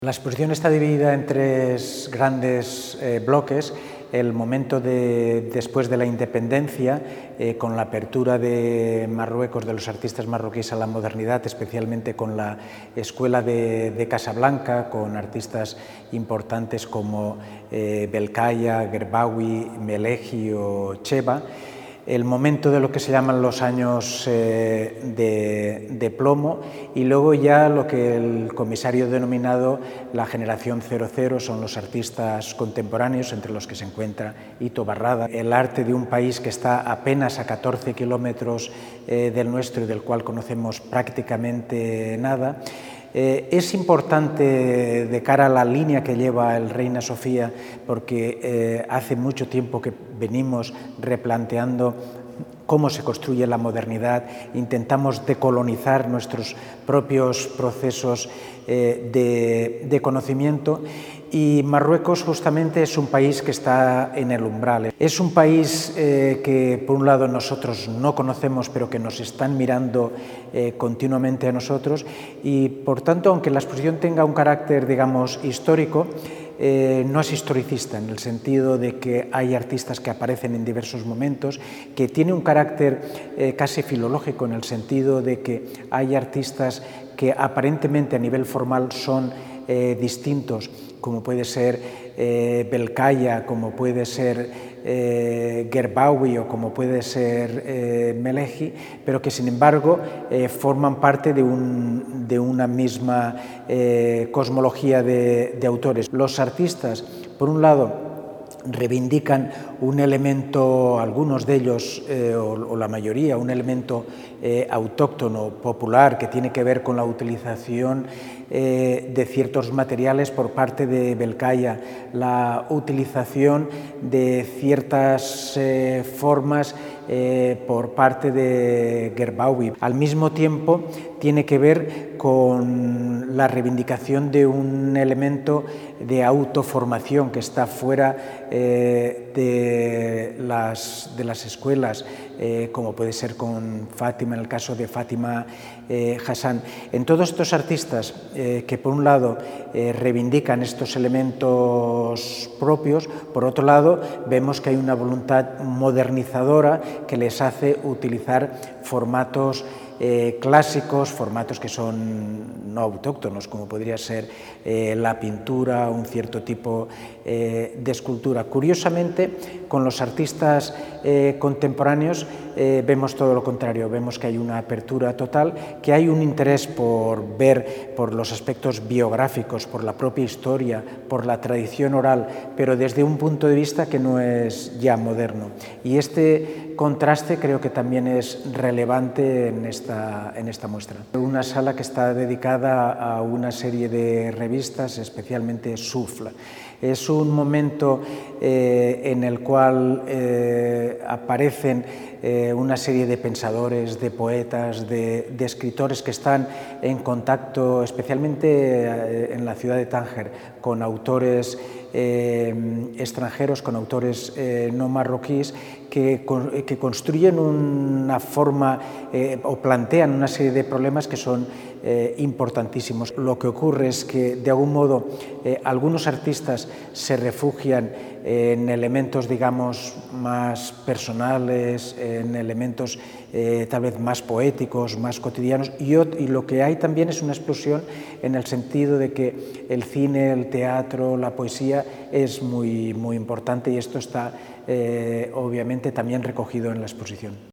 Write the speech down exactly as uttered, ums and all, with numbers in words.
La exposición está dividida en tres grandes eh, bloques. El momento de, después de la independencia, eh, con la apertura de Marruecos, de los artistas marroquíes a la modernidad, especialmente con la Escuela de, de Casablanca, con artistas importantes como eh, Belkaya, Gerbaoui, Melehi o Cheba. El momento de lo que se llaman los años eh, de, de plomo, y luego ya lo que el comisario ha denominado la generación cero cero, son los artistas contemporáneos, entre los que se encuentra Ito Barrada. El arte de un país que está apenas a catorce kilómetros eh, del nuestro y del cual conocemos prácticamente nada. Eh, es importante de cara a la línea que lleva el Reina Sofía, porque eh, hace mucho tiempo que venimos replanteando cómo se construye la modernidad, intentamos decolonizar nuestros propios procesos eh, de, de conocimiento, y Marruecos justamente es un país que está en el umbral. Es un país eh, que por un lado nosotros no conocemos, pero que nos están mirando eh, continuamente a nosotros, y por tanto, aunque la exposición tenga un carácter, digamos, histórico, Eh, no es historicista, en el sentido de que hay artistas que aparecen en diversos momentos, que tiene un carácter eh, casi filológico, en el sentido de que hay artistas que aparentemente a nivel formal son eh, distintos, como puede ser eh, Belkaya, como puede ser eh, Gerbaoui o como puede ser eh, Melehi, pero que sin embargo eh, forman parte de, un, de una misma eh, cosmología de, de autores. Los artistas, por un lado, reivindican un elemento, algunos de ellos, eh, o, o la mayoría, un elemento eh, autóctono, popular, que tiene que ver con la utilización eh, de ciertos materiales por parte de Belkaya, la utilización de ciertas eh, formas eh, por parte de Gerbaoui. Al mismo tiempo, tiene que ver con la reivindicación de un elemento de autoformación que está fuera eh, de, las, de las escuelas, eh, como puede ser con Fátima, en el caso de Fátima eh, Hassan. En todos estos artistas eh, que por un lado eh, reivindican estos elementos propios, por otro lado vemos que hay una voluntad modernizadora que les hace utilizar formatos Eh, clásicos, formatos que son no autóctonos, como podría ser eh, la pintura, un cierto tipo eh, de escultura. Curiosamente, con los artistas eh, contemporáneos eh, vemos todo lo contrario, vemos que hay una apertura total, que hay un interés por ver por los aspectos biográficos, por la propia historia, por la tradición oral, pero desde un punto de vista que no es ya moderno. Y este contraste creo que también es relevante en esta, en esta muestra. Una sala que está dedicada a una serie de revistas, especialmente Souffle. Es un momento eh, en el cual eh, aparecen eh, una serie de pensadores, de poetas, de, de escritores que están en contacto, especialmente eh, en la ciudad de Tánger, con autores eh, extranjeros, con autores eh, no marroquíes, que, que construyen una forma eh, o plantean una serie de problemas que son eh, importantísimos. Lo que ocurre es que, de algún modo, eh, algunos artistas se refugian en elementos, digamos, más personales, en elementos eh, tal vez más poéticos, más cotidianos, y, y lo que hay también es una explosión en el sentido de que el cine, el teatro, la poesía es muy, muy importante, y esto está eh, obviamente también recogido en la exposición.